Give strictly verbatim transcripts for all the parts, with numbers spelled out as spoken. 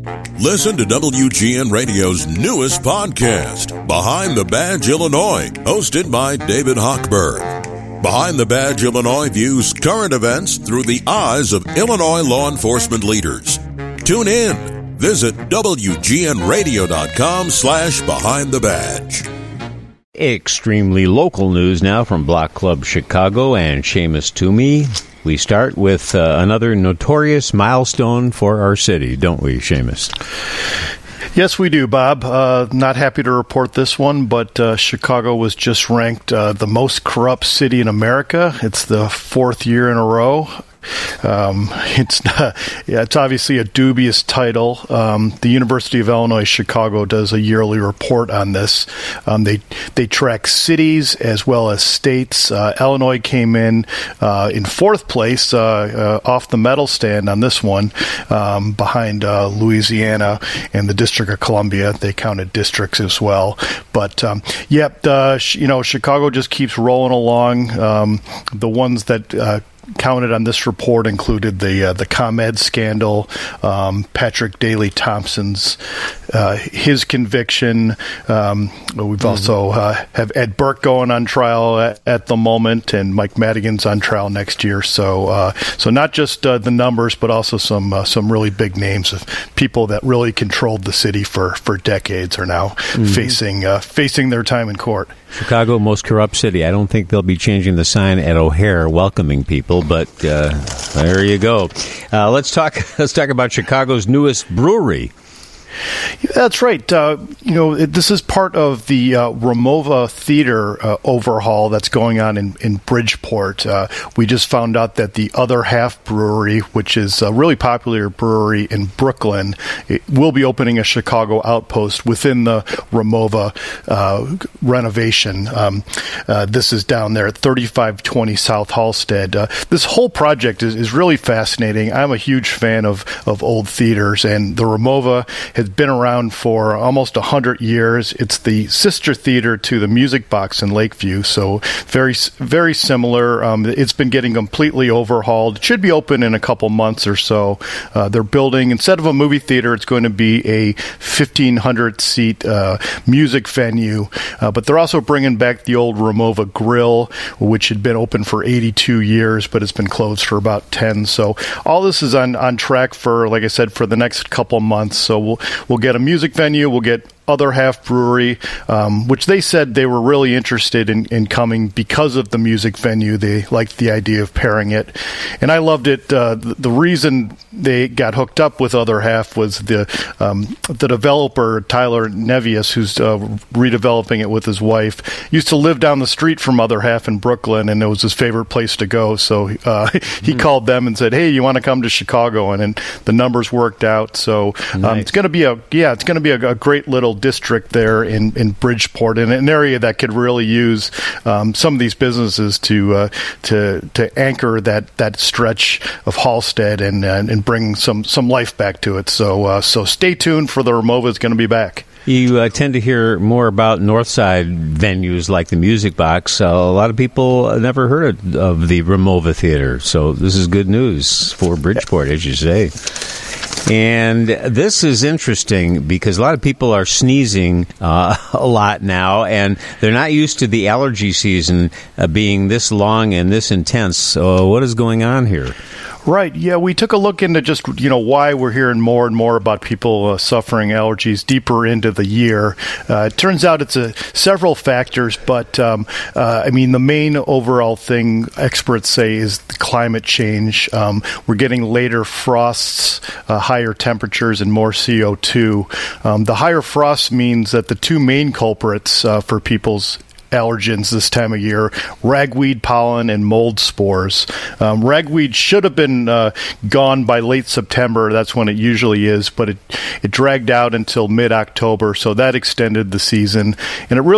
Listen to W G N Radio's newest podcast, Behind the Badge Illinois, hosted by David Hochberg. Behind the Badge Illinois views current events through the eyes of Illinois law enforcement leaders. Tune in. Visit W G N radio dot com slash behind the badge. Extremely local news now from Block Club Chicago and Seamus Toomey. We start with uh, another notorious milestone for our city, don't we, Seamus? Yes, we do, Bob. Uh, not happy to report this one, but uh, Chicago was just ranked uh, the most corrupt city in America. It's the fourth year in a row. Um, it's not, yeah, it's obviously a dubious title. Um, the University of Illinois Chicago does a yearly report on this. Um, they they track cities as well as states. Uh, Illinois came in uh, in fourth place, uh, uh, off the medal stand on this one, um, behind uh, Louisiana and the District of Columbia. They counted districts as well, but um, yep, uh, you know, Chicago just keeps rolling along. Um, the ones that uh, counted on this report included the uh, the ComEd scandal, um, Patrick Daley Thompson's uh, his conviction. Um, we've mm-hmm. also uh, have Ed Burke going on trial at, at the moment, and Mike Madigan's on trial next year. So uh, so not just uh, the numbers, but also some uh, some really big names of people that really controlled the city for, for decades are now mm-hmm. facing uh, facing their time in court. Chicago, most corrupt city. I don't think they'll be changing the sign at O'Hare welcoming people, but uh, there you go. Uh, let's talk. Let's talk about Chicago's newest brewery. That's right. Uh, you know, it, this is part of the uh, Ramova Theater uh, overhaul that's going on in, in Bridgeport. Uh, we just found out that the Other Half Brewery, which is a really popular brewery in Brooklyn, it will be opening a Chicago outpost within the Ramova uh, renovation. Um, uh, this is down there at thirty-five twenty South Halsted. Uh, this whole project is, is really fascinating. I'm a huge fan of, of old theaters, and the Ramova has been around for almost one hundred years. It's the sister theater to the Music Box in Lakeview, so very, very similar. Um, it's been getting completely overhauled. It should be open in a couple months or so. Uh, they're building, instead of a movie theater, it's going to be a fifteen hundred seat uh, music venue, uh, but they're also bringing back the old Ramova Grill, which had been open for eighty-two years, but it's been closed for about ten. So all this is on, on track for, like I said, for the next couple months. So we'll We'll get a music venue. We'll get Other Half Brewery, um, which they said they were really interested in, in coming because of the music venue. They liked the idea of pairing it. And I loved it. Uh, the, the reason they got hooked up with Other Half was the um, the developer, Tyler Nevius, who's uh, redeveloping it with his wife, used to live down the street from Other Half in Brooklyn, and it was his favorite place to go. So uh, he mm-hmm. called them and said, hey, you want to come to Chicago? And, and the numbers worked out. So um, nice. it's going to be a, yeah, it's going to be a, a great little district there in, in Bridgeport, in an area that could really use um, some of these businesses to uh, to to anchor that, that stretch of Halsted and, and and bring some some life back to it. So uh, so stay tuned for the Ramova is going to be back. You uh, tend to hear more about Northside venues like the Music Box. Uh, a lot of people never heard of, of the Ramova Theater, so this is good news for Bridgeport, as you say. And this is interesting because a lot of people are sneezing uh, a lot now, and they're not used to the allergy season uh, being this long and this intense. So what is going on here? Right. Yeah, we took a look into just, you know, why we're hearing more and more about people uh, suffering allergies deeper into the year. Uh, it turns out it's a, several factors, but, um, uh, I mean, the main overall thing experts say is the climate change. Um, we're getting later frosts, uh, higher temperatures, and more C O two. Um, the higher frost means that the two main culprits uh, for people's allergens this time of year, ragweed pollen and mold spores. Um, ragweed should have been uh, gone by late September. That's when it usually is, but it, it dragged out until mid-October, so that extended the season. And it really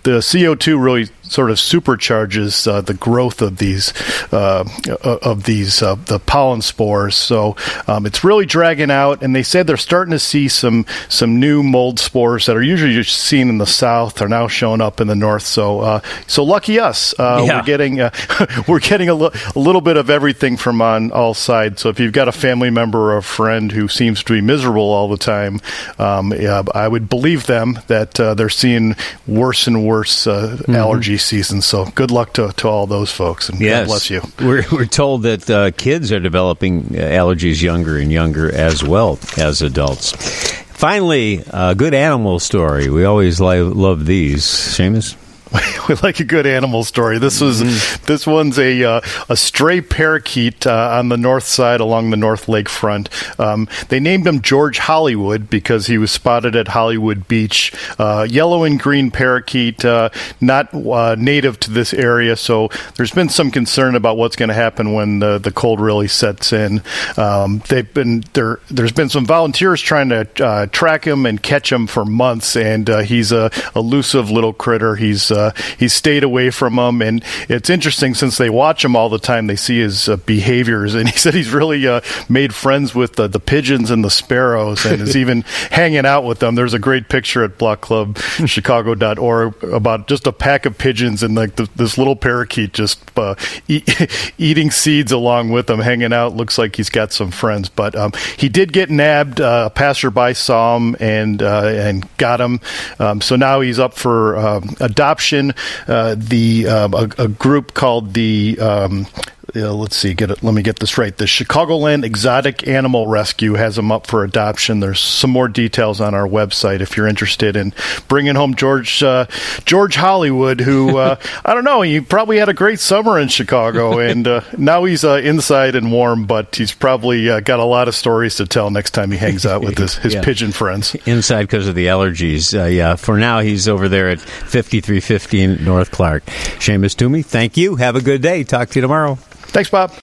the C O two really sort of supercharges uh, the growth of these uh, of these uh, the pollen spores. So um, it's really dragging out, and they said they're starting to see some some new mold spores that are usually just seen in the south are now showing up in the north. So uh, so lucky us, uh, yeah. we're getting uh, we're getting a, l- a little bit of everything from on all sides. So if you've got a family member or a friend who seems to be miserable all the time, um, yeah, I would believe them that uh, they're seeing worse and worse uh, mm-hmm. allergy season. So good luck to, to all those folks, and yes. God bless you. We're, we're told that uh, kids are developing allergies younger and younger as well as adults. Finally, a good animal story. We always li- love these. Seamus? We like a good animal story. This was mm-hmm. this one's a uh, a stray parakeet uh, on the north side along the North Lakefront. Um, they named him George Hollywood because he was spotted at Hollywood Beach. Uh, yellow and green parakeet, uh, not uh, native to this area, so there's been some concern about what's going to happen when the, the cold really sets in. Um, they've been there. There's been some volunteers trying to uh, track him and catch him for months, and uh, he's a elusive little critter. He's uh, Uh, he's stayed away from them, and it's interesting since they watch him all the time, they see his uh, behaviors, and he said he's really uh, made friends with uh, the pigeons and the sparrows and is even hanging out with them. There's a great picture at block club chicago dot org about just a pack of pigeons and like the, this little parakeet just uh, eat, eating seeds along with them, hanging out. Looks like he's got some friends, but um, he did get nabbed. Uh, a passerby saw him and uh, and got him, um, so now he's up for um, adoption. Uh, the um, a, a group called the um, uh, let's see, get it. Let me get this right. The Chicagoland Exotic Animal Rescue has them up for adoption. There's some more details on our website if you're interested in bringing home George uh, George Hollywood, who uh, I don't know. He probably had a great summer in Chicago, and uh, now he's uh, inside and warm. But he's probably uh, got a lot of stories to tell next time he hangs out with his, his yeah. pigeon friends. Inside because of the allergies. Uh, yeah. For now, he's over there at fifty-three fifteen North Clark. Seamus Toomey, thank you. Have a good day. Talk to you tomorrow. Thanks, Bob.